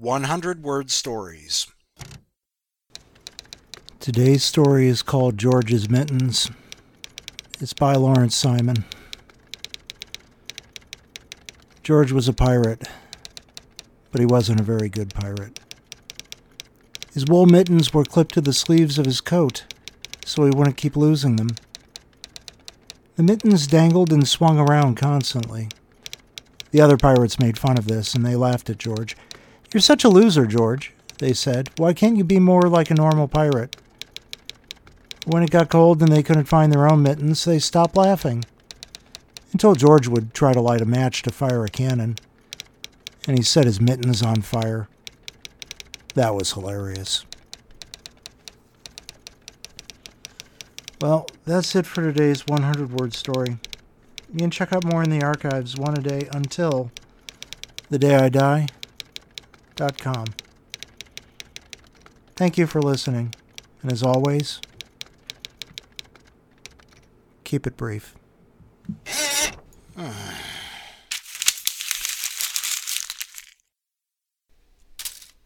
100-word stories. Today's story is called George's Mittens. It's by Lawrence Simon. George was a pirate, but he wasn't a very good pirate. His wool mittens were clipped to the sleeves of his coat, so he wouldn't keep losing them. The mittens dangled and swung around constantly. The other pirates made fun of this, and they laughed at George. "You're such a loser, George," they said. "Why can't you be more like a normal pirate?" When it got cold and they couldn't find their own mittens, they stopped laughing, until George would try to light a match to fire a cannon, and he set his mittens on fire. That was hilarious. Well, that's it for today's 100-word story. You can check out more in the archives, one a day until thedayidie.com. Thank you for listening, and as always, keep it brief.